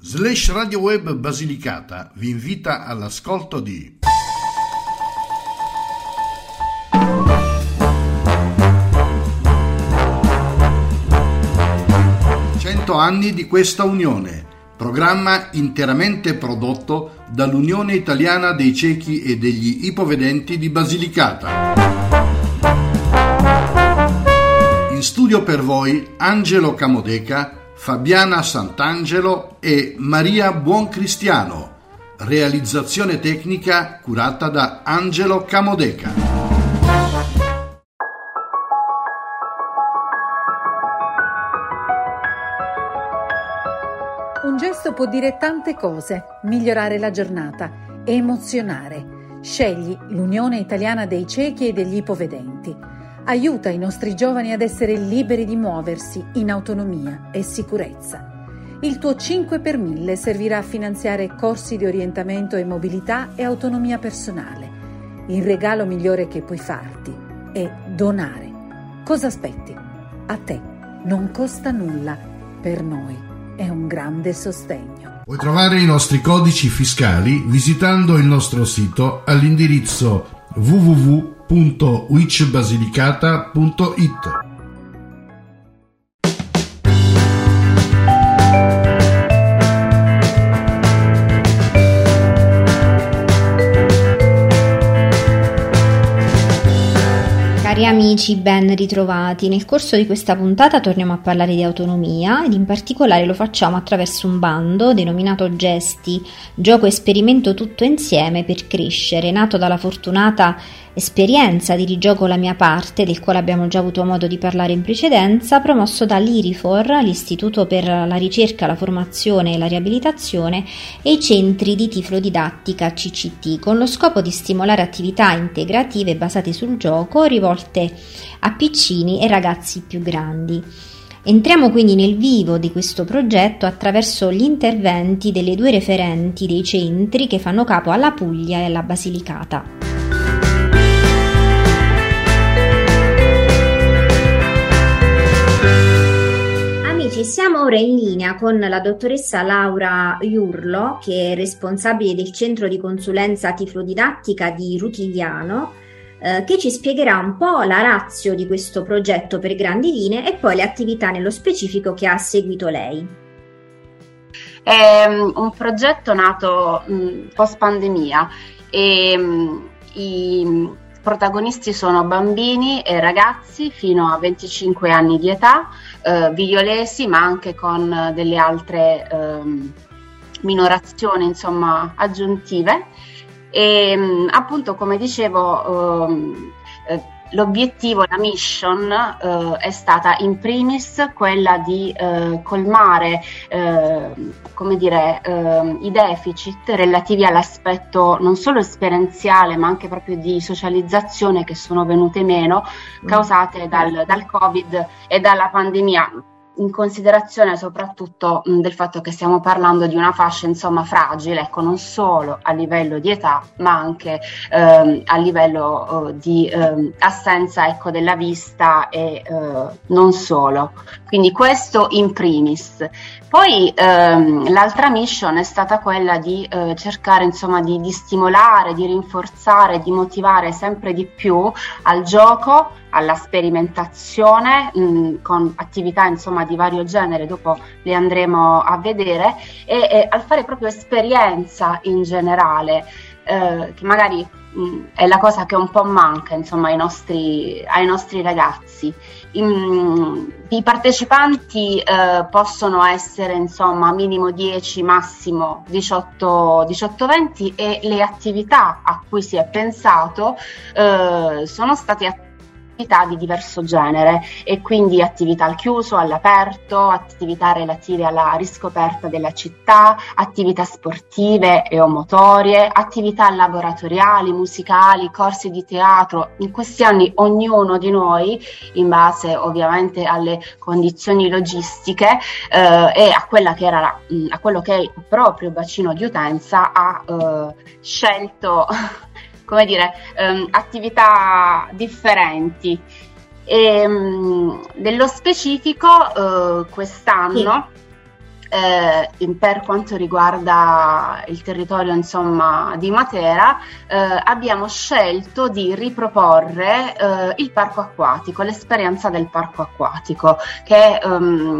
Radio Web Basilicata vi invita all'ascolto di 100 anni di questa unione, programma interamente prodotto dall'Unione Italiana dei Ciechi e degli Ipovedenti di Basilicata. In studio per voi Angelo Camodeca, Fabiana Sant'Angelo e Maria Buoncristiano. Realizzazione tecnica curata da Angelo Camodeca. Un gesto può dire tante cose, migliorare la giornata, emozionare. Scegli l'Unione Italiana dei Ciechi e degli Ipovedenti. Aiuta i nostri giovani ad essere liberi di muoversi in autonomia e sicurezza. Il tuo 5 per 1000 servirà a finanziare corsi di orientamento e mobilità e autonomia personale. Il regalo migliore che puoi farti è donare. Cosa aspetti? A te non costa nulla, per noi è un grande sostegno. Puoi trovare i nostri codici fiscali visitando il nostro sito all'indirizzo www.wicbasilicata.it. Cari amici, ben ritrovati. Nel corso di questa puntata torniamo a parlare di autonomia ed in particolare lo facciamo attraverso un bando denominato Gesti, gioco esperimento tutto insieme per crescere, nato dalla fortunata esperienza di Rigioco la mia parte, del quale abbiamo già avuto modo di parlare in precedenza, promosso dall'IRIFOR, l'Istituto per la ricerca, la formazione e la riabilitazione, e i centri di tiflodidattica CCT, con lo scopo di stimolare attività integrative basate sul gioco rivolte a piccini e ragazzi più grandi. Entriamo quindi nel vivo di questo progetto attraverso gli interventi delle due referenti dei centri che fanno capo alla Puglia e alla Basilicata. Siamo ora in linea con la dottoressa Laura Iurlo, che è responsabile del centro di consulenza tiflodidattica di Rutigliano, che ci spiegherà un po' la ratio di questo progetto per grandi linee e poi le attività nello specifico che ha seguito lei. È un progetto nato post pandemia e i protagonisti sono bambini e ragazzi fino a 25 anni di età, vigliolesi, ma anche con delle altre minorazioni, insomma, aggiuntive. E appunto, come dicevo, l'obiettivo, la mission è stata in primis quella di colmare i deficit relativi all'aspetto non solo esperienziale ma anche proprio di socializzazione che sono venute meno causate dal Covid e dalla pandemia, in considerazione soprattutto del fatto che stiamo parlando di una fascia, insomma, fragile, ecco, non solo a livello di età ma anche a livello di assenza, ecco, della vista e non solo. Quindi questo in primis. Poi l'altra mission è stata quella di cercare, insomma, di stimolare, di rinforzare, di motivare sempre di più al gioco, alla sperimentazione con attività, insomma, di vario genere, dopo le andremo a vedere, e al fare proprio esperienza in generale, che magari è la cosa che un po' manca, insomma, ai nostri ragazzi. I partecipanti possono essere, insomma, minimo 10, massimo 18-20, e le attività a cui si è pensato sono state attività di diverso genere, e quindi attività al chiuso, all'aperto, attività relative alla riscoperta della città, attività sportive e o motorie, attività laboratoriali, musicali, corsi di teatro. In questi anni ognuno di noi, in base ovviamente alle condizioni logistiche e a quella che era a quello che è il proprio bacino di utenza, ha scelto attività differenti. E, nello specifico quest'anno per quanto riguarda il territorio insomma di Matera, abbiamo scelto di riproporre il parco acquatico, l'esperienza del parco acquatico, che è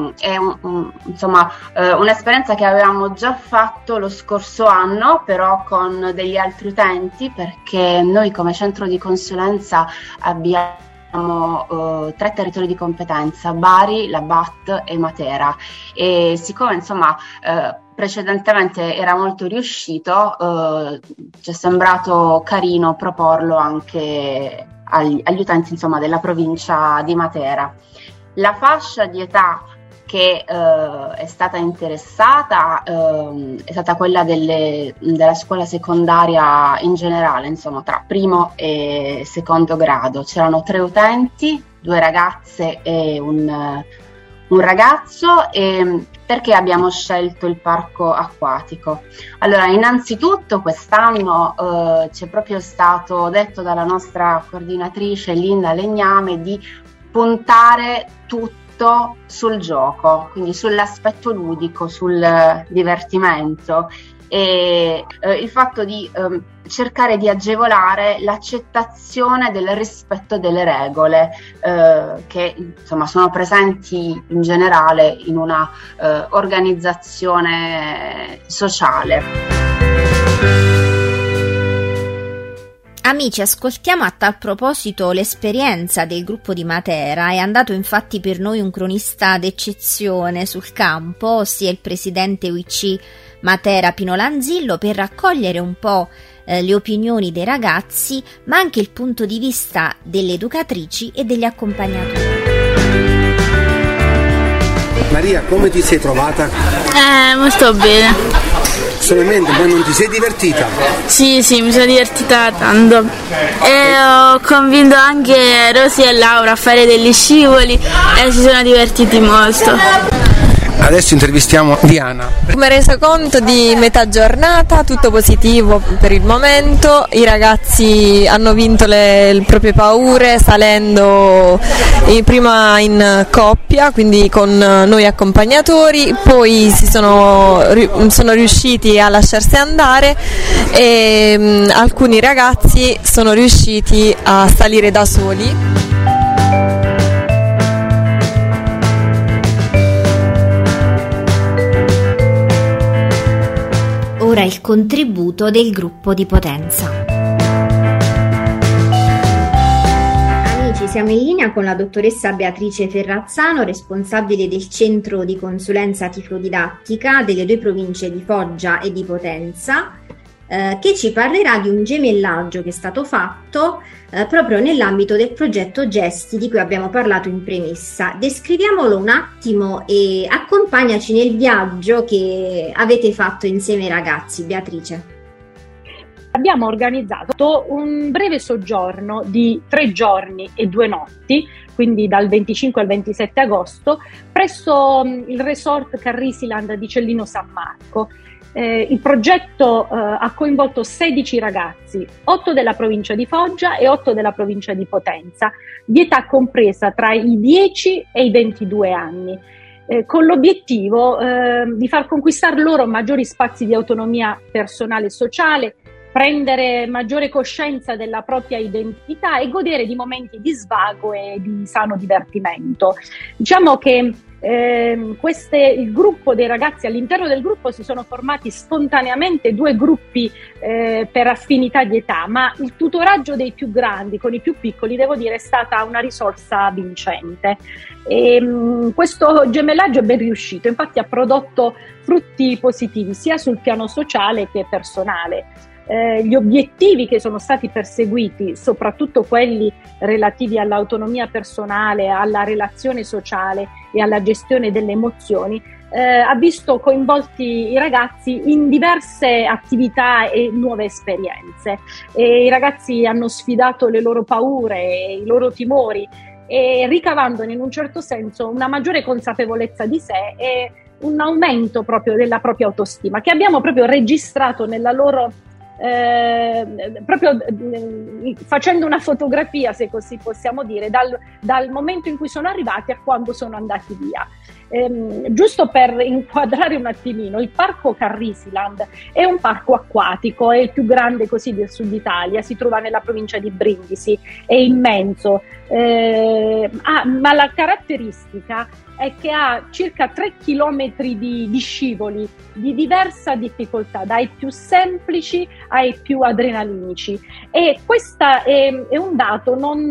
un'esperienza che avevamo già fatto lo scorso anno, però con degli altri utenti, perché noi come centro di consulenza abbiamo 3 territori di competenza: Bari, Labat e Matera, e siccome precedentemente era molto riuscito, ci è sembrato carino proporlo anche agli utenti della provincia di Matera. La fascia di età che è stata interessata è stata quella della scuola secondaria in generale, tra primo e secondo grado. C'erano 3 utenti, 2 ragazze e un ragazzo. E perché abbiamo scelto il parco acquatico? Allora, innanzitutto quest'anno ci è proprio stato detto dalla nostra coordinatrice Linda Legname di puntare tutto sul gioco, quindi sull'aspetto ludico, sul divertimento, e il fatto di cercare di agevolare l'accettazione del rispetto delle regole che sono presenti in generale in una organizzazione sociale. Amici, ascoltiamo a tal proposito l'esperienza del gruppo di Matera. È andato infatti per noi un cronista d'eccezione sul campo, ossia il presidente UIC Matera Pino Lanzillo, per raccogliere un po' le opinioni dei ragazzi, ma anche il punto di vista delle educatrici e degli accompagnatori. Maria, come ti sei trovata? Molto bene. Solamente, ma non ti sei divertita? Sì, mi sono divertita tanto e ho convinto anche Rosy e Laura a fare degli scivoli e si sono divertiti molto. Adesso intervistiamo Diana. Come resa conto di metà giornata, tutto positivo per il momento. I ragazzi hanno vinto le proprie paure salendo prima in coppia, quindi con noi accompagnatori, poi sono riusciti a lasciarsi andare e alcuni ragazzi sono riusciti a salire da soli. Ora il contributo del gruppo di Potenza. Amici, siamo in linea con la dottoressa Beatrice Ferrazzano, responsabile del centro di consulenza tiflodidattica delle 2 province di Foggia e di Potenza, che ci parlerà di un gemellaggio che è stato fatto proprio nell'ambito del progetto Gesti di cui abbiamo parlato in premessa. Descriviamolo un attimo e accompagnaci nel viaggio che avete fatto insieme ai ragazzi. Beatrice. Abbiamo organizzato un breve soggiorno di 3 giorni e 2 notti, quindi dal 25 al 27 agosto, presso il resort Carrisiland di Cellino San Marco. Il progetto ha coinvolto 16 ragazzi, 8 della provincia di Foggia e 8 della provincia di Potenza, di età compresa tra i 10 e i 22 anni, con l'obiettivo di far conquistare loro maggiori spazi di autonomia personale e sociale, prendere maggiore coscienza della propria identità e godere di momenti di svago e di sano divertimento. Diciamo che il gruppo dei ragazzi, all'interno del gruppo si sono formati spontaneamente 2 gruppi per affinità di età, ma il tutoraggio dei più grandi con i più piccoli, devo dire, è stata una risorsa vincente. Questo gemellaggio è ben riuscito, infatti ha prodotto frutti positivi sia sul piano sociale che personale. Gli obiettivi che sono stati perseguiti, soprattutto quelli relativi all'autonomia personale, alla relazione sociale e alla gestione delle emozioni, ha visto coinvolti i ragazzi in diverse attività e nuove esperienze. I ragazzi hanno sfidato le loro paure e i loro timori, e ricavandone in un certo senso una maggiore consapevolezza di sé e un aumento proprio della propria autostima, che abbiamo proprio registrato nella loro proprio facendo una fotografia, se così possiamo dire, dal momento in cui sono arrivati a quando sono andati via. Giusto per inquadrare un attimino, il parco Carrisiland è un parco acquatico, è il più grande così del sud Italia, si trova nella provincia di Brindisi, è immenso, ma la caratteristica è che ha circa 3 chilometri di scivoli di diversa difficoltà, dai più semplici ai più adrenalinici, e questo è un dato non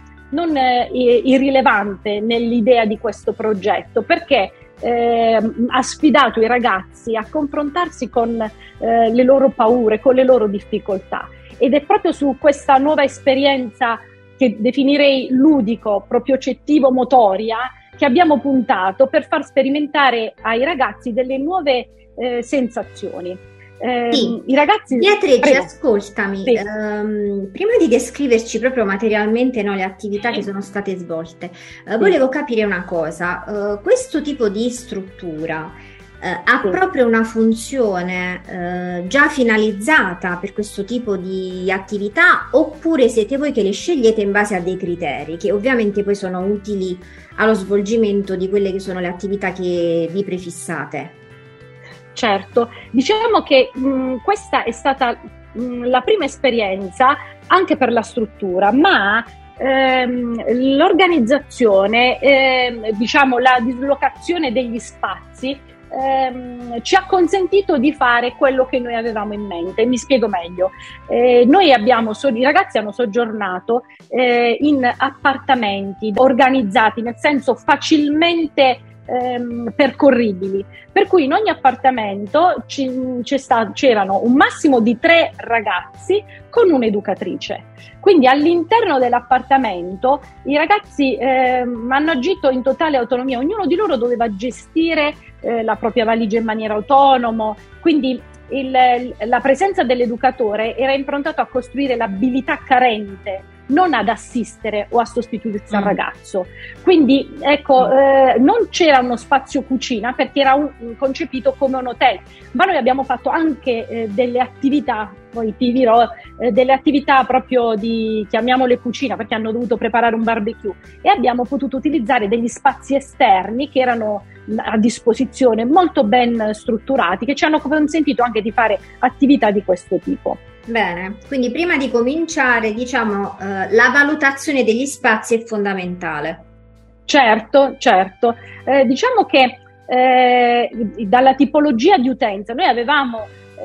irrilevante nell'idea di questo progetto, perché ha sfidato i ragazzi a confrontarsi con le loro paure, con le loro difficoltà, ed è proprio su questa nuova esperienza che definirei ludico, propriocettivo motoria, che abbiamo puntato per far sperimentare ai ragazzi delle nuove sensazioni. Sì. I ragazzi, Beatrice, prego. ascoltami, Sì. Prima di descriverci proprio materialmente, no, le attività che sono state svolte, volevo capire una cosa. Questo tipo di struttura ha proprio una funzione già finalizzata per questo tipo di attività, oppure siete voi che le scegliete in base a dei criteri che ovviamente poi sono utili allo svolgimento di quelle che sono le attività che vi prefissate? Certo, diciamo che questa è stata la prima esperienza anche per la struttura, ma l'organizzazione, diciamo la dislocazione degli spazi ci ha consentito di fare quello che noi avevamo in mente. Mi spiego meglio. I ragazzi hanno soggiornato in appartamenti organizzati, nel senso facilmente percorribili, per cui in ogni appartamento c'erano un massimo di 3 ragazzi con un'educatrice. Quindi all'interno dell'appartamento i ragazzi hanno agito in totale autonomia, ognuno di loro doveva gestire la propria valigia in maniera autonoma, quindi la presenza dell'educatore era improntato a costruire l'abilità carente, non ad assistere o a sostituirsi al ragazzo. Quindi ecco, non c'era uno spazio cucina perché era concepito come un hotel, ma noi abbiamo fatto anche delle attività, poi ti dirò, delle attività proprio di, chiamiamole cucina, perché hanno dovuto preparare un barbecue, e abbiamo potuto utilizzare degli spazi esterni che erano a disposizione, molto ben strutturati, che ci hanno consentito anche di fare attività di questo tipo. Bene, quindi prima di cominciare, diciamo, la valutazione degli spazi è fondamentale. Certo. Diciamo che dalla tipologia di utenza noi avevamo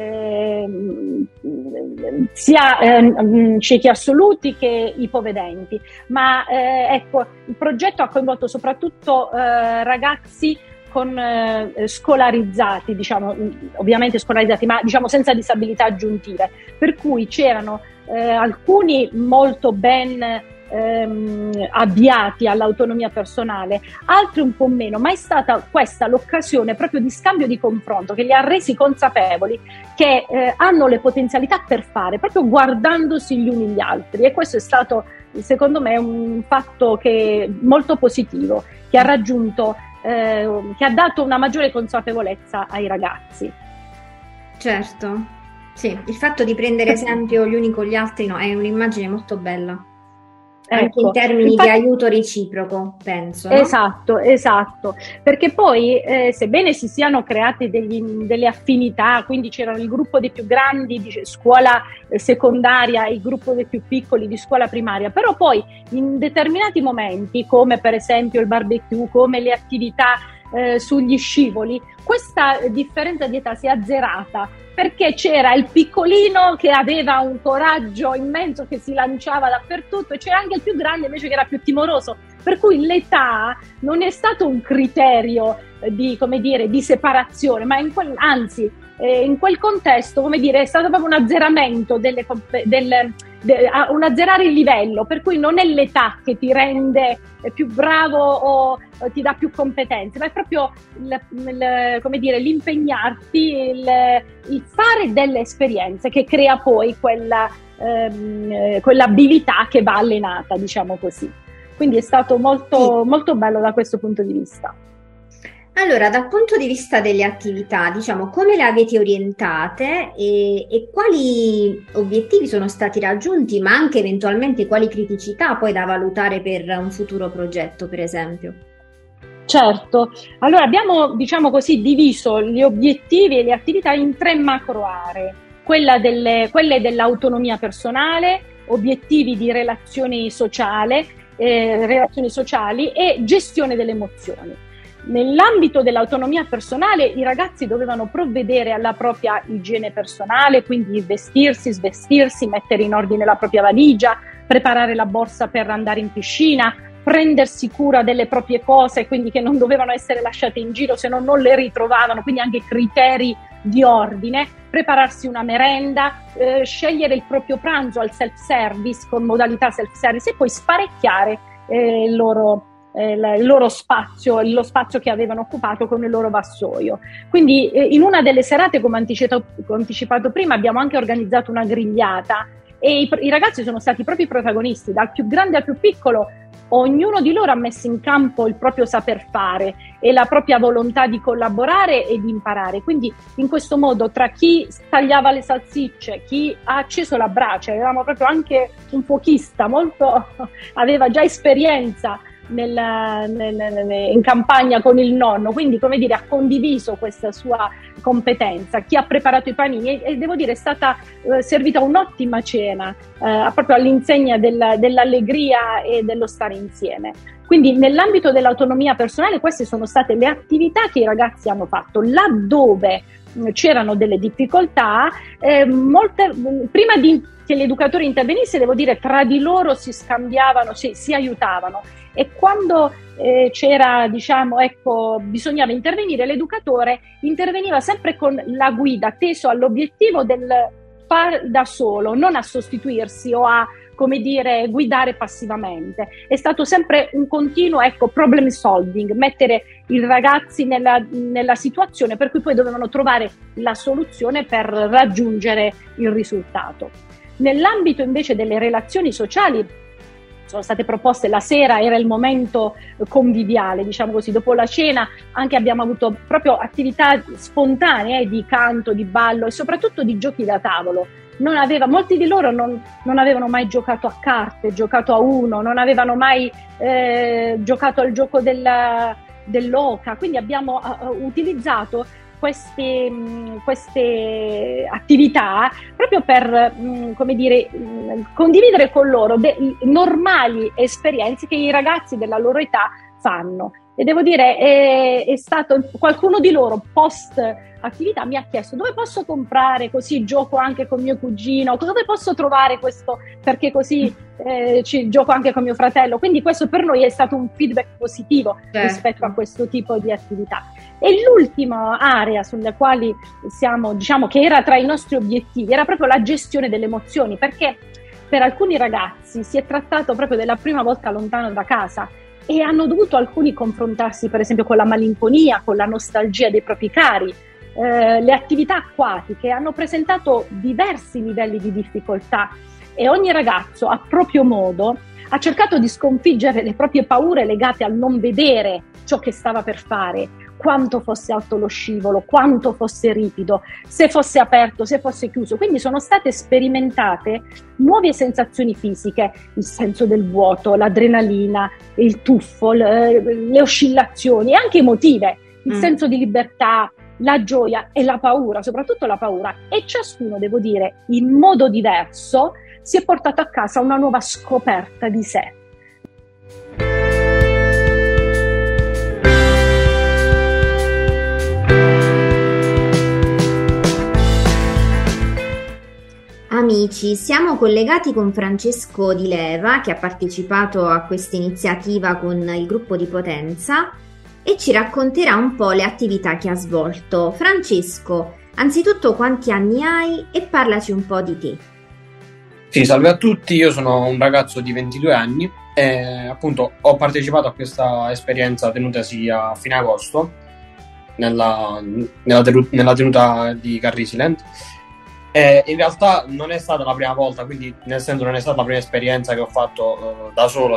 sia ciechi assoluti che ipovedenti, ma ecco, il progetto ha coinvolto soprattutto ragazzi scolarizzati, diciamo, ovviamente scolarizzati, ma diciamo senza disabilità aggiuntive, per cui c'erano alcuni molto ben avviati all'autonomia personale, altri un po' meno, ma è stata questa l'occasione proprio di scambio, di confronto, che li ha resi consapevoli che hanno le potenzialità per fare, proprio guardandosi gli uni gli altri, e questo è stato, secondo me, un fatto molto positivo, che ha raggiunto che ha dato una maggiore consapevolezza ai ragazzi. Certo, sì, il fatto di prendere esempio gli uni con gli altri, no, è un'immagine molto bella, anche in termini di aiuto reciproco, penso, no? Esatto, perché poi sebbene si siano create delle affinità, quindi c'erano il gruppo dei più grandi di scuola secondaria e il gruppo dei più piccoli di scuola primaria, però poi in determinati momenti, come per esempio il barbecue, come le attività sugli scivoli, questa differenza di età si è azzerata, perché c'era il piccolino che aveva un coraggio immenso, che si lanciava dappertutto, e c'era anche il più grande invece che era più timoroso, per cui l'età non è stato un criterio di separazione, ma anzi in quel contesto, come dire, è stato proprio un azzeramento un azzerare il livello, per cui non è l'età che ti rende più bravo o ti dà più competenze, ma è proprio l'impegnarti, il fare delle esperienze che crea poi quell'abilità che va allenata, diciamo così. Quindi è stato molto, molto bello da questo punto di vista. Allora, dal punto di vista delle attività, diciamo, come le avete orientate e quali obiettivi sono stati raggiunti, ma anche eventualmente quali criticità poi da valutare per un futuro progetto, per esempio? Certo, allora abbiamo, diciamo così, diviso gli obiettivi e le attività in 3 macro aree, quelle dell'autonomia personale, obiettivi di relazioni sociali e gestione delle emozioni. Nell'ambito dell'autonomia personale i ragazzi dovevano provvedere alla propria igiene personale, quindi vestirsi, svestirsi, mettere in ordine la propria valigia, preparare la borsa per andare in piscina, prendersi cura delle proprie cose, quindi che non dovevano essere lasciate in giro se non le ritrovavano, quindi anche criteri di ordine, prepararsi una merenda, scegliere il proprio pranzo al self-service con modalità self-service e poi sparecchiare il loro spazio, lo spazio che avevano occupato con il loro vassoio. Quindi in una delle serate, come anticipato prima, abbiamo anche organizzato una grigliata e i ragazzi sono stati proprio i protagonisti, dal più grande al più piccolo. Ognuno di loro ha messo in campo il proprio saper fare e la propria volontà di collaborare e di imparare. Quindi in questo modo, tra chi tagliava le salsicce, chi ha acceso la brace, avevamo proprio anche un fuochista aveva già esperienza in campagna con il nonno, quindi come dire ha condiviso questa sua competenza. Chi ha preparato i panini e devo dire è stata servita un'ottima cena proprio all'insegna dell'allegria e dello stare insieme. Quindi nell'ambito dell'autonomia personale queste sono state le attività che i ragazzi hanno fatto. Laddove c'erano delle difficoltà, prima che l'educatore intervenisse, devo dire, tra di loro si scambiavano, si aiutavano, e quando c'era, bisognava intervenire, l'educatore interveniva sempre con la guida, teso all'obiettivo del far da solo, non a sostituirsi o a guidare passivamente. È stato sempre un continuo problem solving, mettere i ragazzi nella situazione per cui poi dovevano trovare la soluzione per raggiungere il risultato. Nell'ambito invece delle relazioni sociali sono state proposte, la sera era il momento conviviale, dopo la cena anche abbiamo avuto proprio attività spontanee di canto, di ballo e soprattutto di giochi da tavolo. Molti di loro non avevano mai giocato a carte, giocato a Uno, non avevano mai giocato al gioco dell'oca, quindi abbiamo utilizzato queste attività proprio per condividere con loro normali esperienze che i ragazzi della loro età fanno. E devo dire è stato qualcuno di loro post attività mi ha chiesto dove posso comprare, così gioco anche con mio cugino, dove posso trovare questo, perché così ci gioco anche con mio fratello. Quindi questo per noi è stato un feedback positivo rispetto a questo tipo di attività. E l'ultima area sulla quale siamo, che era tra i nostri obiettivi, era proprio la gestione delle emozioni, perché per alcuni ragazzi si è trattato proprio della prima volta lontano da casa e hanno dovuto alcuni confrontarsi per esempio con la malinconia, con la nostalgia dei propri cari. Le attività acquatiche hanno presentato diversi livelli di difficoltà e ogni ragazzo a proprio modo ha cercato di sconfiggere le proprie paure legate al non vedere ciò che stava per fare, quanto fosse alto lo scivolo, quanto fosse ripido, se fosse aperto, se fosse chiuso. Quindi sono state sperimentate nuove sensazioni fisiche, il senso del vuoto, l'adrenalina, il tuffo, le oscillazioni e anche emotive, il senso di libertà, la gioia e la paura, soprattutto la paura. E ciascuno, devo dire, in modo diverso si è portato a casa una nuova scoperta di sé. Amici, siamo collegati con Francesco Di Leva, che ha partecipato a questa iniziativa con il gruppo di Potenza e ci racconterà un po' le attività che ha svolto. Francesco, anzitutto quanti anni hai e parlaci un po' di te. Sì, salve a tutti, io sono un ragazzo di 22 anni e appunto ho partecipato a questa esperienza tenutasi a fine agosto nella tenuta di Carrisiland. In realtà non è stata la prima volta, quindi nel senso non è stata la prima esperienza che ho fatto da solo,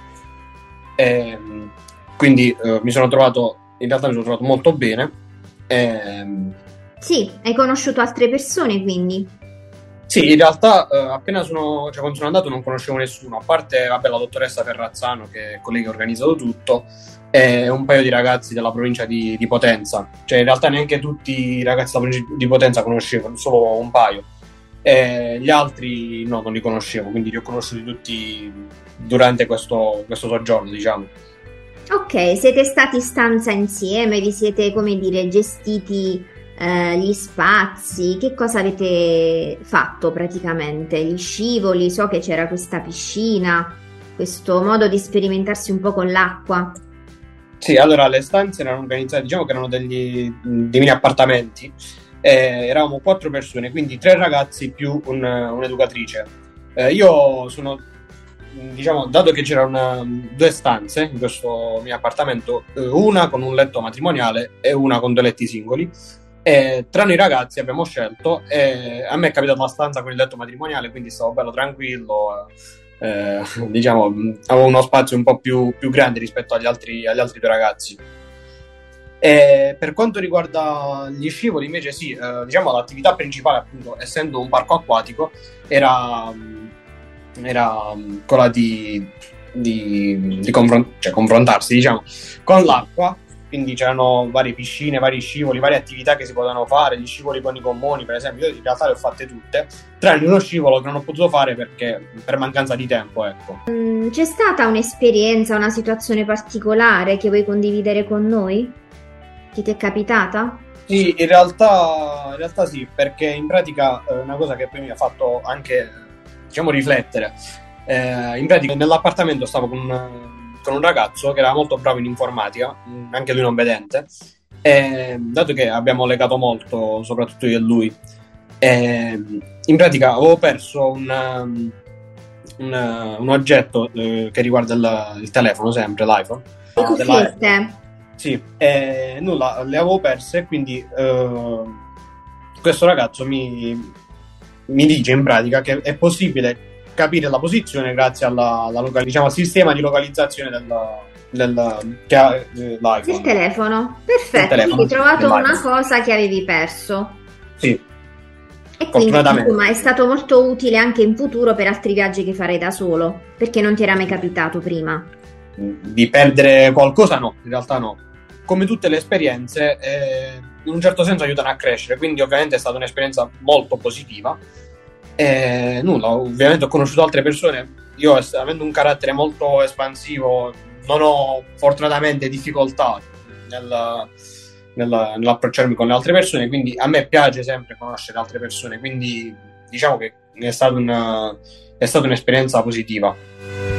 quindi mi sono trovato molto bene. Sì, hai conosciuto altre persone quindi? Sì, in realtà appena quando sono andato non conoscevo nessuno, a parte la dottoressa Ferrazzano, che è colei che ha organizzato tutto, e un paio di ragazzi della provincia di Potenza. Cioè in realtà neanche tutti i ragazzi della provincia di Potenza conoscevo, solo un paio. E gli altri no, non li conoscevo, quindi li ho conosciuti tutti durante questo soggiorno, diciamo. Ok, siete stati in stanza insieme, vi siete, come dire, gestiti gli spazi, che cosa avete fatto praticamente? Gli scivoli, so che c'era questa piscina, questo modo di sperimentarsi un po' con l'acqua. Sì, allora le stanze erano organizzate, diciamo che erano dei mini appartamenti, eravamo 4 persone, quindi 3 ragazzi più un'educatrice. Io sono, diciamo, dato che c'erano 2 stanze in questo mio appartamento, una con un letto matrimoniale e una con 2 letti singoli. Tra noi ragazzi abbiamo scelto, a me è capitata la stanza con il letto matrimoniale, quindi stavo bello tranquillo, diciamo avevo uno spazio un po' più grande rispetto agli altri 2 ragazzi. Per quanto riguarda gli scivoli invece sì, diciamo l'attività principale, appunto, essendo un parco acquatico, era quella di confrontarsi, diciamo, con l'acqua. Quindi c'erano varie piscine, vari scivoli, varie attività che si potevano fare, gli scivoli con i gommoni per esempio. Io in realtà le ho fatte tutte, tranne uno scivolo che non ho potuto fare per mancanza di tempo, ecco. C'è stata un'esperienza, una situazione particolare che vuoi condividere con noi? Che ti è capitata? Sì, in realtà sì, perché in pratica una cosa che poi mi ha fatto anche, diciamo, riflettere. In pratica nell'appartamento stavo con un ragazzo che era molto bravo in informatica, anche lui non vedente, e dato che abbiamo legato molto, soprattutto io e lui, in pratica avevo perso un oggetto che riguarda il telefono, sempre l'iPhone. Le cuffiette? Sì, nulla, le avevo perse, quindi questo ragazzo mi dice in pratica che è possibile capire la posizione grazie diciamo, al sistema di localizzazione dell'iPhone. Il telefono, perfetto, quindi hai trovato una cosa che avevi perso. Sì. E quindi insomma è stato molto utile anche in futuro per altri viaggi che farei da solo, perché non ti era mai capitato prima. Di perdere qualcosa no, in realtà no. Come tutte le esperienze, in un certo senso aiutano a crescere, quindi ovviamente è stata un'esperienza molto positiva. Nulla, ovviamente ho conosciuto altre persone. Io, avendo un carattere molto espansivo, non ho fortunatamente difficoltà nell'approcciarmi con le altre persone, quindi a me piace sempre conoscere altre persone, quindi diciamo che è stata un'esperienza positiva.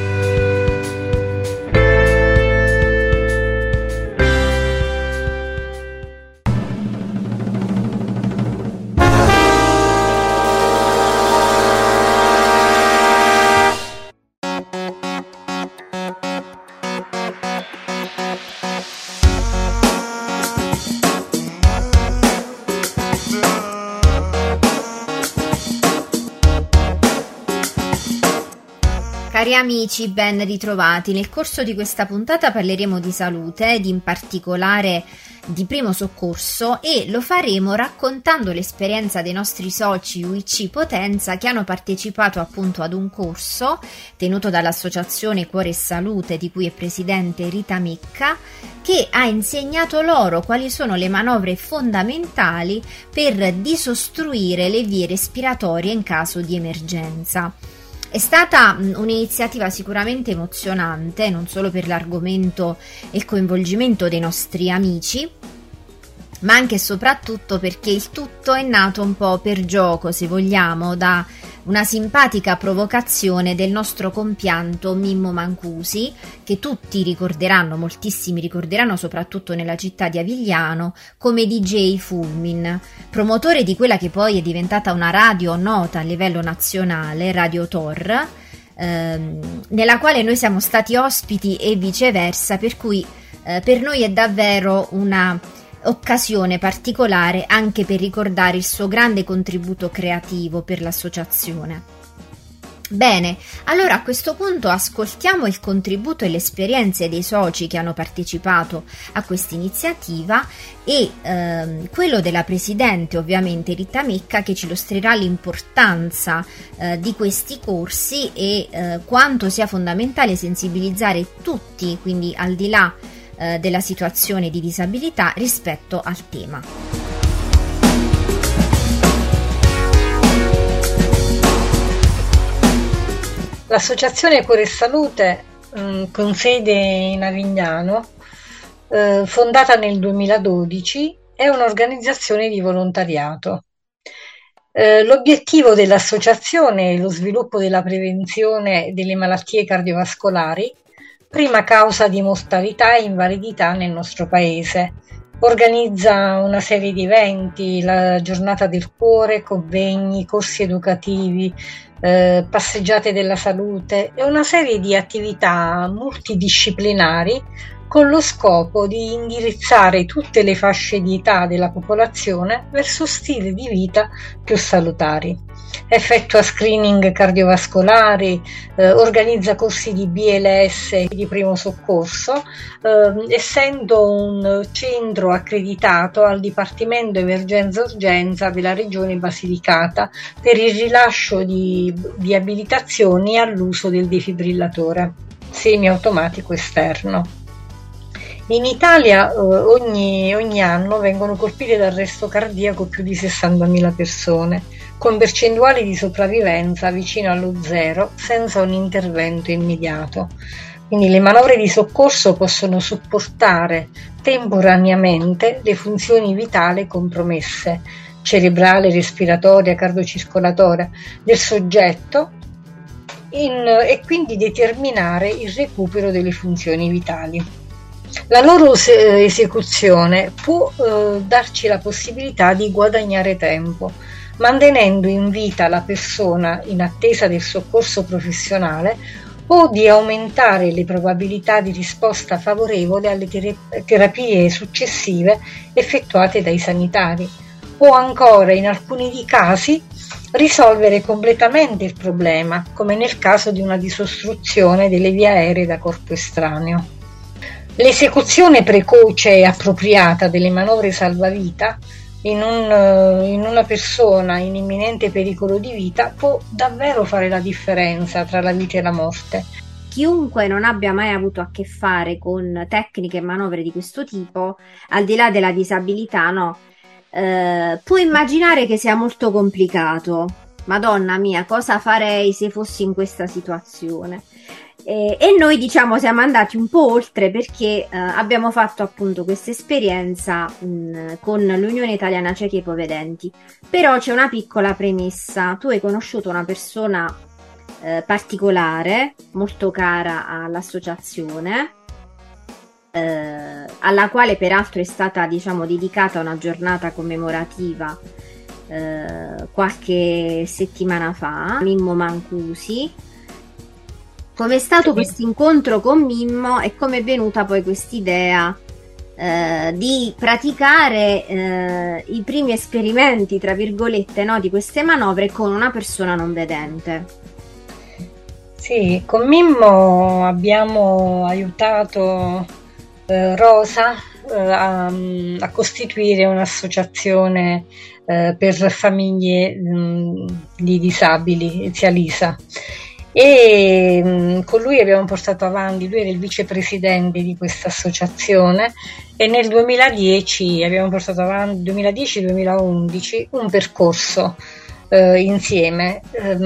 Cari amici, ben ritrovati. Nel corso di questa puntata parleremo di salute ed in particolare di primo soccorso, e lo faremo raccontando l'esperienza dei nostri soci UIC Potenza che hanno partecipato appunto ad un corso tenuto dall'associazione Cuore e Salute, di cui è presidente Rita Micca, che ha insegnato loro quali sono le manovre fondamentali per disostruire le vie respiratorie in caso di emergenza. È stata un'iniziativa sicuramente emozionante, non solo per l'argomento e il coinvolgimento dei nostri amici, ma anche e soprattutto perché il tutto è nato un po' per gioco, se vogliamo, da una simpatica provocazione del nostro compianto Mimmo Mancusi, che tutti ricorderanno, moltissimi ricorderanno, soprattutto nella città di Avigliano, come DJ Fulmin, promotore di quella che poi è diventata una radio nota a livello nazionale, Radio Tor, nella quale noi siamo stati ospiti e viceversa, per cui per noi è davvero una occasione particolare anche per ricordare il suo grande contributo creativo per l'associazione. Bene, allora a questo punto ascoltiamo il contributo e le esperienze dei soci che hanno partecipato a questa iniziativa e quello della presidente, ovviamente Rita Mecca, che ci illustrerà l'importanza di questi corsi e quanto sia fondamentale sensibilizzare tutti, quindi al di là della situazione di disabilità, rispetto al tema. L'Associazione Cuore e Salute, con sede in Avignano, fondata nel 2012, è un'organizzazione di volontariato. L'obiettivo dell'associazione è lo sviluppo della prevenzione delle malattie cardiovascolari, prima causa di mortalità e invalidità nel nostro paese. Organizza una serie di eventi, la giornata del cuore, convegni, corsi educativi, passeggiate della salute e una serie di attività multidisciplinari con lo scopo di indirizzare tutte le fasce di età della popolazione verso stili di vita più salutari. Effettua screening cardiovascolari, organizza corsi di BLS di primo soccorso, essendo un centro accreditato al Dipartimento Emergenza-Urgenza della Regione Basilicata per il rilascio di abilitazioni all'uso del defibrillatore semiautomatico esterno. In Italia ogni anno vengono colpite da arresto cardiaco più di 60.000 persone, con percentuali di sopravvivenza vicino allo zero, senza un intervento immediato. Quindi le manovre di soccorso possono supportare temporaneamente le funzioni vitali compromesse, cerebrale, respiratoria, cardiocircolatoria, del soggetto e quindi determinare il recupero delle funzioni vitali. La loro esecuzione può darci la possibilità di guadagnare tempo, mantenendo in vita la persona in attesa del soccorso professionale o di aumentare le probabilità di risposta favorevole alle terapie successive effettuate dai sanitari, o ancora, in alcuni casi, risolvere completamente il problema, come nel caso di una disostruzione delle vie aeree da corpo estraneo. L'esecuzione precoce e appropriata delle manovre salvavita in una persona in imminente pericolo di vita può davvero fare la differenza tra la vita e la morte. Chiunque non abbia mai avuto a che fare con tecniche e manovre di questo tipo, al di là della disabilità, può immaginare che sia molto complicato. Madonna mia, cosa farei se fossi in questa situazione? E noi siamo andati un po' oltre, perché abbiamo fatto appunto questa esperienza con l'Unione Italiana Ciechi e Ipovedenti. Però c'è una piccola premessa: tu hai conosciuto una persona particolare, molto cara all'associazione, alla quale peraltro è stata dedicata una giornata commemorativa qualche settimana fa, Mimmo Mancusi. Com'è stato questo incontro con Mimmo e come è venuta poi quest'idea di praticare i primi esperimenti, tra virgolette, di queste manovre con una persona non vedente? Sì, con Mimmo abbiamo aiutato Rosa a costituire un'associazione per famiglie di disabili, zia Lisa. E con lui abbiamo portato avanti, lui era il vicepresidente di questa associazione, e nel 2010 abbiamo portato avanti, 2010-2011, un percorso insieme,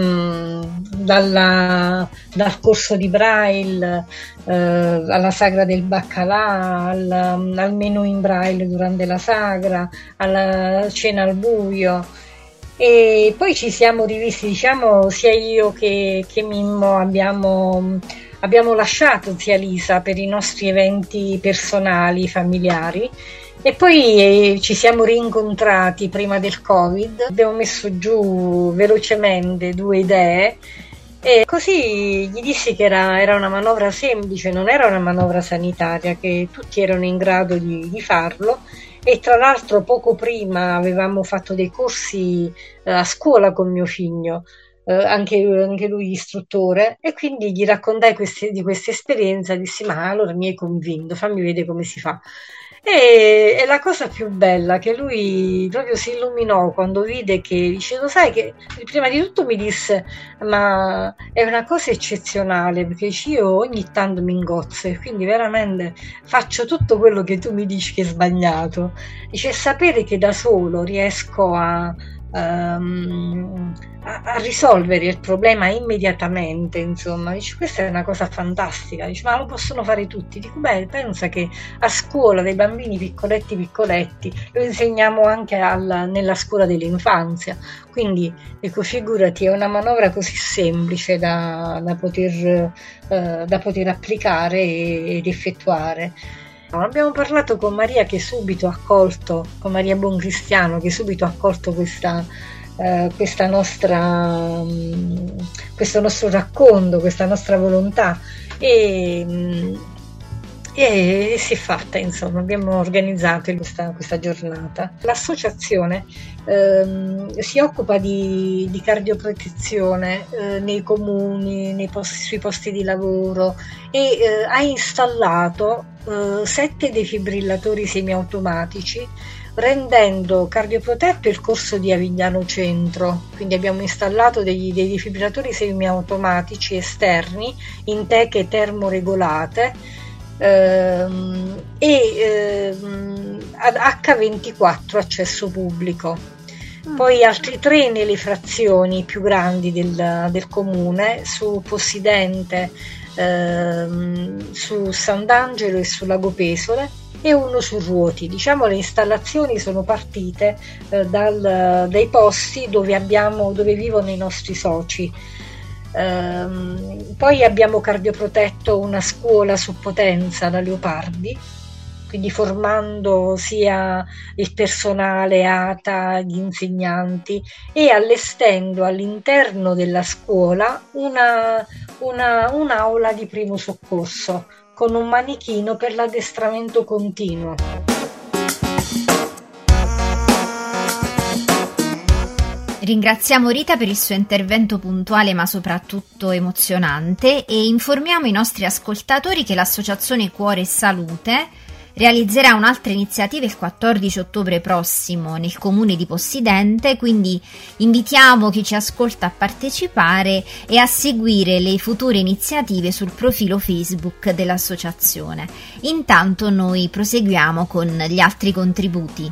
dal corso di Braille alla sagra del baccalà, al menù in Braille durante la sagra, alla cena al buio. E poi ci siamo rivisti, sia io che Mimmo abbiamo lasciato zia Lisa per i nostri eventi personali, familiari, e poi ci siamo rincontrati prima del Covid. Abbiamo messo giù velocemente 2 idee e così gli dissi che era una manovra semplice, non era una manovra sanitaria, che tutti erano in grado di farlo. E tra l'altro poco prima avevamo fatto dei corsi a scuola con mio figlio, anche lui istruttore, e quindi gli raccontai di questa esperienza, dissi ma allora mi hai convinto, fammi vedere come si fa. E la cosa più bella che lui proprio si illuminò quando vide che, dice, lo sai che prima di tutto mi disse ma è una cosa eccezionale, perché io ogni tanto mi ingozzo e quindi veramente faccio tutto quello che tu mi dici che è sbagliato. Dice, sapere che da solo riesco a risolvere il problema immediatamente, insomma, dice, questa è una cosa fantastica. Dice, ma lo possono fare tutti? Dico, beh, pensa che a scuola dei bambini piccoletti lo insegniamo anche nella scuola dell'infanzia, quindi ecco, figurati, è una manovra così semplice da poter applicare ed effettuare. Abbiamo parlato con Maria che subito ha accolto, con Maria Boncristiano, che subito ha accolto questo nostro racconto, questa nostra volontà, e si è fatta, insomma, abbiamo organizzato questa giornata. L'associazione si occupa di cardioprotezione nei comuni, sui posti di lavoro, e ha installato 7 defibrillatori semiautomatici, rendendo cardioprotetto il corso di Avigliano Centro. Quindi abbiamo installato dei defibrillatori semiautomatici esterni in teche termoregolate H24 accesso pubblico. Poi altri 3 nelle frazioni più grandi del comune, su Possidente, su Sant'Angelo e su Lago Pesole, e 1 su Ruoti. Diciamo, le installazioni sono partite dai posti dove vivono i nostri soci. Poi abbiamo cardioprotetto una scuola su Potenza da Leopardi, quindi formando sia il personale ATA, gli insegnanti, e allestendo all'interno della scuola un'aula di primo soccorso con un manichino per l'addestramento continuo. Ringraziamo Rita per il suo intervento puntuale ma soprattutto emozionante, e informiamo i nostri ascoltatori che l'Associazione Cuore e Salute realizzerà un'altra iniziativa il 14 ottobre prossimo nel comune di Possidente, quindi invitiamo chi ci ascolta a partecipare e a seguire le future iniziative sul profilo Facebook dell'associazione. Intanto noi proseguiamo con gli altri contributi.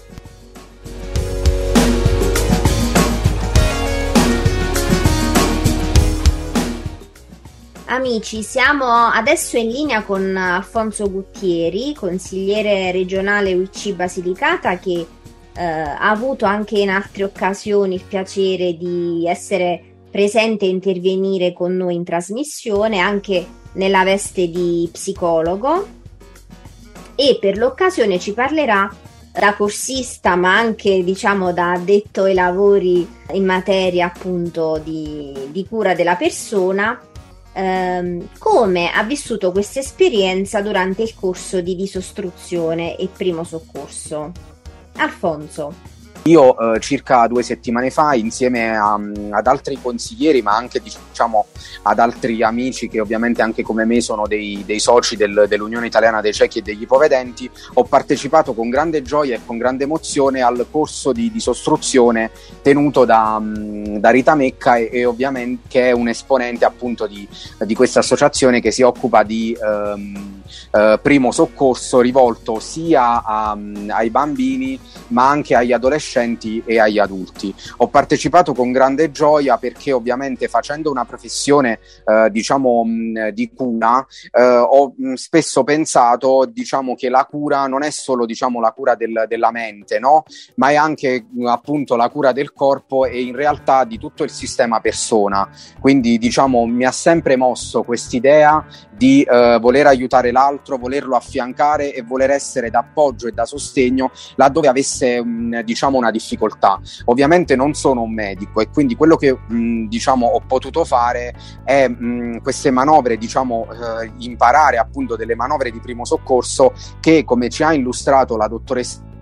Amici, siamo adesso in linea con Alfonso Guttieri, consigliere regionale UIC Basilicata, che ha avuto anche in altre occasioni il piacere di essere presente e intervenire con noi in trasmissione, anche nella veste di psicologo, e per l'occasione ci parlerà da corsista ma anche, diciamo, da addetto ai lavori in materia appunto di cura della persona, come ha vissuto questa esperienza durante il corso di disostruzione e primo soccorso. Alfonso. Io circa 2 settimane fa, insieme ad altri consiglieri, ma anche diciamo ad altri amici che ovviamente anche come me sono dei soci dell'Unione Italiana dei Ciechi e degli Ipovedenti, ho partecipato con grande gioia e con grande emozione al corso di disostruzione tenuto da Rita Mecca, e ovviamente che è un esponente appunto di questa associazione che si occupa di primo soccorso rivolto sia ai bambini ma anche agli adolescenti e agli adulti. Ho partecipato con grande gioia perché ovviamente, facendo una professione di cura, ho spesso pensato, diciamo, che la cura non è solo, diciamo, la cura della mente, no? Ma è anche appunto la cura del corpo e in realtà di tutto il sistema persona. Quindi, diciamo, mi ha sempre mosso quest'idea di voler aiutare l'altro, volerlo affiancare e voler essere d'appoggio e da sostegno laddove avesse una difficoltà. Ovviamente non sono un medico, e quindi quello che ho potuto fare è queste manovre, imparare appunto delle manovre di primo soccorso che, come ci ha illustrato la dottoressa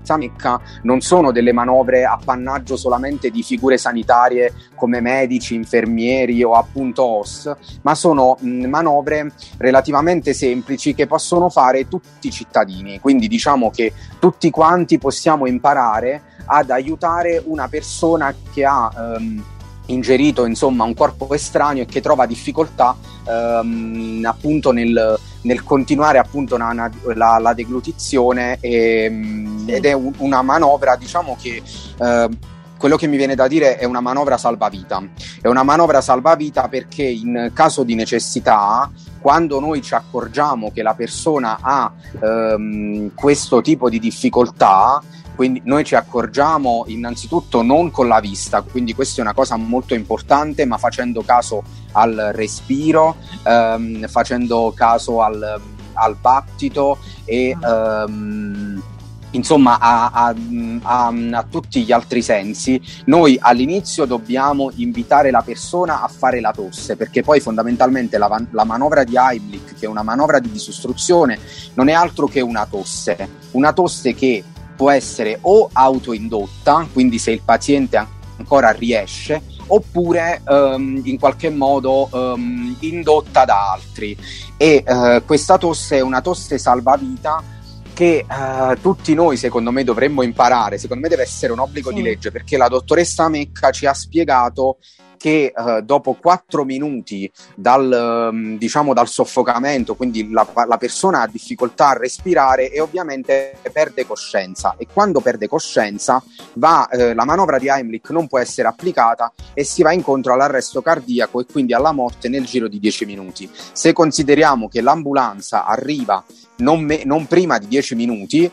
Mecca non sono delle manovre appannaggio solamente di figure sanitarie come medici, infermieri o appunto OSS, ma sono manovre relativamente semplici che possono fare tutti i cittadini, quindi diciamo che tutti quanti possiamo imparare ad aiutare una persona che ha ingerito insomma un corpo estraneo e che trova difficoltà appunto nel continuare appunto la deglutizione ed è una manovra, diciamo che quello che mi viene da dire è una manovra salvavita. È una manovra salvavita perché in caso di necessità, quando noi ci accorgiamo che la persona ha questo tipo di difficoltà, quindi noi ci accorgiamo innanzitutto non con la vista, quindi questa è una cosa molto importante, ma facendo caso al respiro, facendo caso al battito e insomma a tutti gli altri sensi. Noi all'inizio dobbiamo invitare la persona a fare la tosse, perché poi fondamentalmente la manovra di Heimlich, che è una manovra di disostruzione, non è altro che una tosse che può essere o autoindotta, quindi se il paziente ancora riesce, oppure in qualche modo indotta da altri. E questa tosse è una tosse salvavita che tutti noi secondo me dovremmo imparare, secondo me deve essere un obbligo di legge, perché la dottoressa Mecca ci ha spiegato che dopo 4 minuti dal soffocamento, quindi la persona ha difficoltà a respirare e ovviamente perde coscienza, e quando perde coscienza la manovra di Heimlich non può essere applicata e si va incontro all'arresto cardiaco e quindi alla morte nel giro di 10 minuti. Se consideriamo che l'ambulanza arriva non prima di 10 minuti,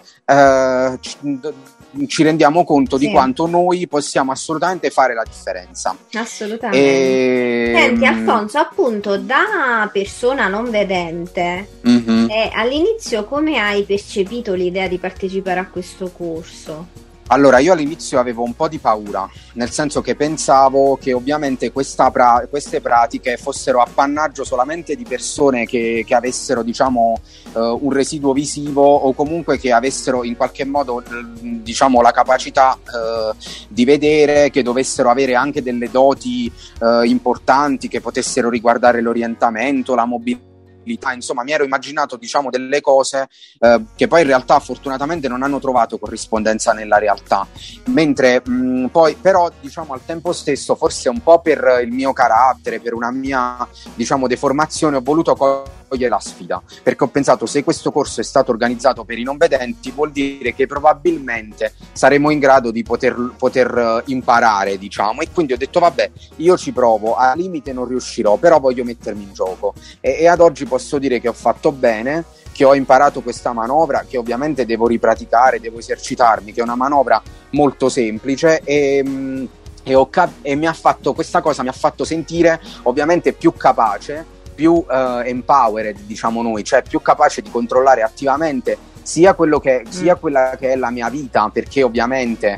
ci rendiamo conto di quanto noi possiamo assolutamente fare la differenza. Assolutamente. Senti Alfonso, appunto da persona non vedente, all'inizio come hai percepito l'idea di partecipare a questo corso? Allora, io all'inizio avevo un po' di paura, nel senso che pensavo che ovviamente queste pratiche fossero appannaggio solamente di persone che avessero, diciamo, un residuo visivo, o comunque che avessero in qualche modo, diciamo, la capacità di vedere, che dovessero avere anche delle doti importanti, che potessero riguardare l'orientamento, la mobilità. Insomma, mi ero immaginato, diciamo, delle cose che poi in realtà fortunatamente non hanno trovato corrispondenza nella realtà, mentre poi però, diciamo, al tempo stesso, forse un po' per il mio carattere, per una mia, diciamo, deformazione, ho voluto cogliere la sfida, perché ho pensato, se questo corso è stato organizzato per i non vedenti, vuol dire che probabilmente saremo in grado di poter imparare, diciamo, e quindi ho detto vabbè, io ci provo, al limite non riuscirò, però voglio mettermi in gioco, e ad oggi posso dire che ho fatto bene, che ho imparato questa manovra, che ovviamente devo ripraticare, devo esercitarmi, che è una manovra molto semplice e mi ha fatto, questa cosa mi ha fatto sentire ovviamente più capace, più empowered, diciamo noi, cioè più capace di controllare attivamente sia quella che è la mia vita, perché ovviamente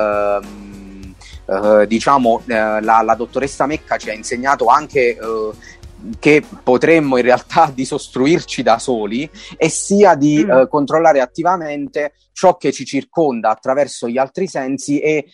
diciamo la dottoressa Mecca ci ha insegnato anche che potremmo in realtà disostruirci da soli, e sia di controllare attivamente ciò che ci circonda attraverso gli altri sensi e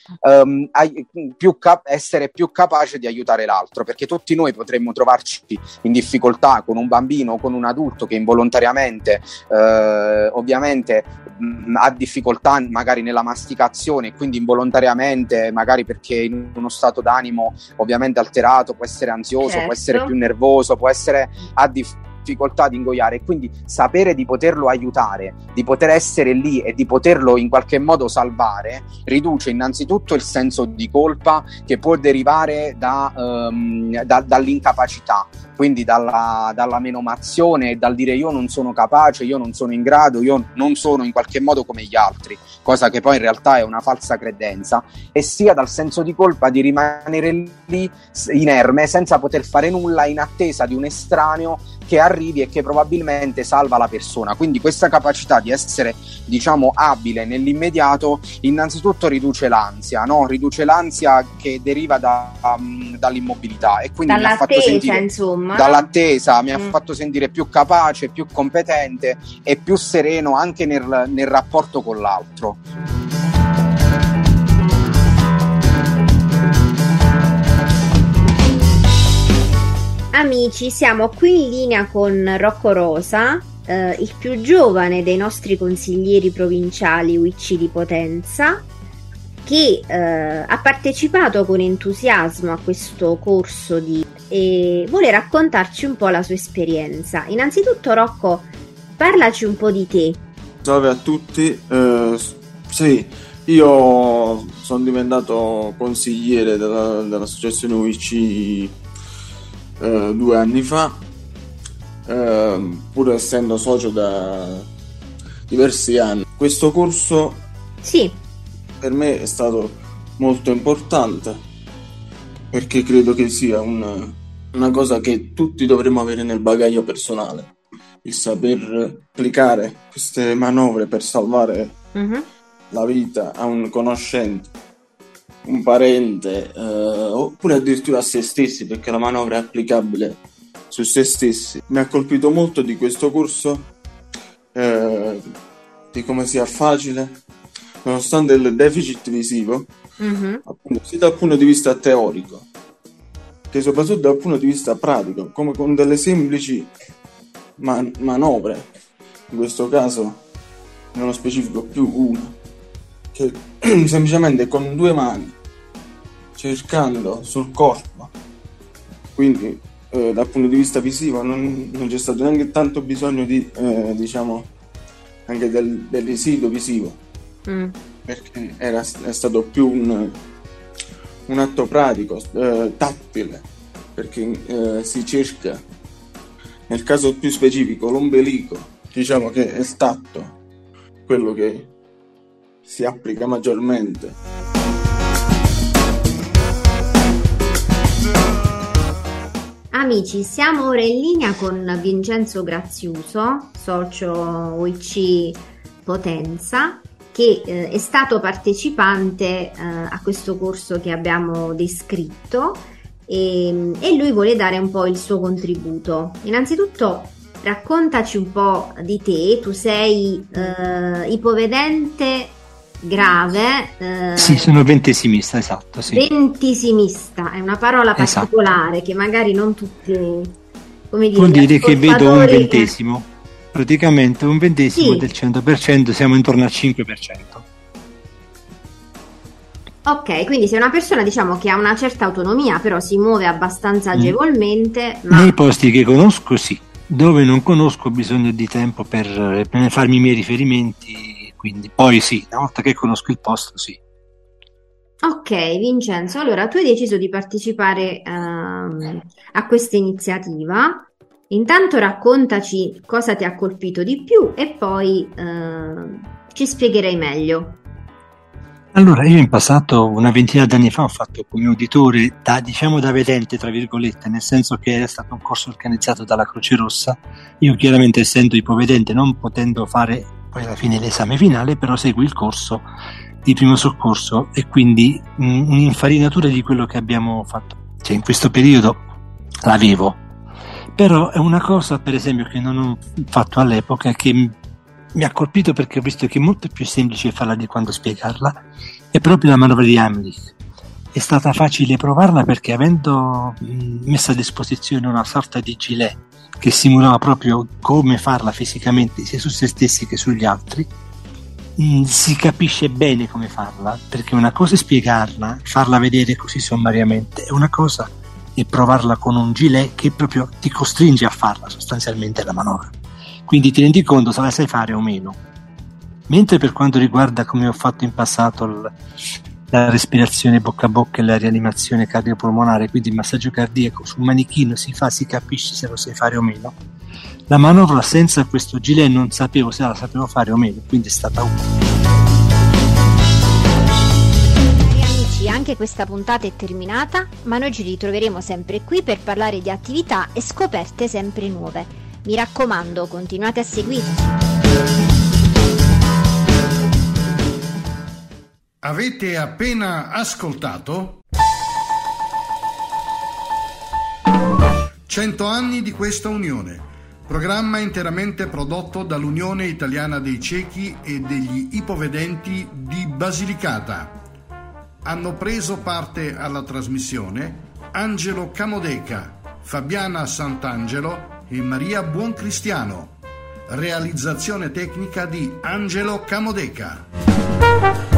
essere più capace di aiutare l'altro, perché tutti noi potremmo trovarci in difficoltà con un bambino o con un adulto che involontariamente ovviamente ha difficoltà magari nella masticazione, quindi involontariamente, magari perché in uno stato d'animo ovviamente alterato, può essere ansioso, può essere più nervoso, può essere difficoltà di ingoiare, e quindi sapere di poterlo aiutare, di poter essere lì e di poterlo in qualche modo salvare, riduce innanzitutto il senso di colpa che può derivare dall'incapacità, quindi dalla menomazione, dal dire io non sono capace, io non sono in grado, io non sono in qualche modo come gli altri, cosa che poi in realtà è una falsa credenza, e sia dal senso di colpa di rimanere lì inerme senza poter fare nulla in attesa di un estraneo che arrivi e che probabilmente salva la persona. Quindi questa capacità di essere, diciamo, abile nell'immediato innanzitutto riduce l'ansia, no? Riduce l'ansia che deriva dall'immobilità, e quindi dall'attesa mi ha fatto sentire più capace, più competente e più sereno anche nel rapporto con l'altro. amici, siamo qui in linea con Rocco Rosa, il più giovane dei nostri consiglieri provinciali UIC di Potenza, che ha partecipato con entusiasmo a questo corso e vuole raccontarci un po' la sua esperienza. Innanzitutto, Rocco, parlaci un po' di te. Salve a tutti, sì, io sono diventato consigliere dell'associazione UIC 2 anni fa, pur essendo socio da diversi anni. Questo corso per me è stato molto importante, perché credo che sia una cosa che tutti dovremmo avere nel bagaglio personale, il saper applicare queste manovre per salvare la vita a un conoscente, un parente, oppure addirittura a se stessi, perché la manovra è applicabile su se stessi. Mi ha colpito molto di questo corso, di come sia facile, nonostante il deficit visivo, appunto, sia dal punto di vista teorico che soprattutto dal punto di vista pratico, come con delle semplici manovre, in questo caso nello specifico più una, che semplicemente con 2 mani, cercando sul corpo, quindi dal punto di vista visivo non c'è stato neanche tanto bisogno di diciamo anche del residuo visivo, perché è stato più un atto pratico, tattile, perché si cerca, nel caso più specifico, l'ombelico, diciamo che è il tatto quello che si applica maggiormente. Amici, siamo ora in linea con Vincenzo Graziuso, socio UIC Potenza, che è stato partecipante a questo corso che abbiamo descritto, e lui vuole dare un po' il suo contributo. Innanzitutto raccontaci un po' di te. Tu sei ipovedente grave. Sì, sono ventesimista, esatto. Sì. Ventesimista è una parola particolare, che magari non tutti, come dire, vuol dire che vedo un ventesimo, praticamente un ventesimo del 100%, siamo intorno al 5%. Ok, quindi sei una persona, diciamo, che ha una certa autonomia, però si muove abbastanza agevolmente. Nei posti che conosco sì, dove non conosco ho bisogno di tempo per farmi i miei riferimenti, quindi poi sì, una volta che conosco il posto sì. Ok, Vincenzo, allora tu hai deciso di partecipare a questa iniziativa. Intanto raccontaci cosa ti ha colpito di più e poi ci spiegherai meglio. Allora, io in passato, una ventina d'anni fa, ho fatto come uditore da vedente, tra virgolette, nel senso che era stato un corso organizzato dalla Croce Rossa. Io chiaramente, essendo ipovedente, non potendo fare poi alla fine l'esame finale, però segui il corso di primo soccorso e quindi un'infarinatura di quello che abbiamo fatto. Cioè, in questo periodo l'avevo, però è una cosa, per esempio, che non ho fatto all'epoca, che mi ha colpito perché ho visto che è molto più semplice farla di quando spiegarla, è proprio la manovra di Heimlich. È stata facile provarla perché, avendo messo a disposizione una sorta di gilet che simulava proprio come farla fisicamente sia su se stessi che sugli altri, si capisce bene come farla, perché una cosa è spiegarla, farla vedere così sommariamente, e una cosa è provarla con un gilet che proprio ti costringe a farla sostanzialmente la manovra, quindi ti rendi conto se la sai fare o meno. Mentre per quanto riguarda, come ho fatto in passato, la respirazione bocca a bocca e la rianimazione cardiopolmonare, quindi il massaggio cardiaco sul manichino, si capisce se lo sai fare o meno. La manovra senza questo gilet non sapevo se la sapevo fare o meno, quindi è stata utile. Amici, anche questa puntata è terminata, ma noi ci ritroveremo sempre qui per parlare di attività e scoperte sempre nuove. Mi raccomando, continuate a seguirci. Avete appena ascoltato 100 anni di questa unione, programma interamente prodotto dall'Unione Italiana dei Ciechi e degli Ipovedenti di Basilicata. Hanno preso parte alla trasmissione Angelo Camodeca, Fabiana Sant'Angelo e Maria Buoncristiano. Realizzazione tecnica di Angelo Camodeca.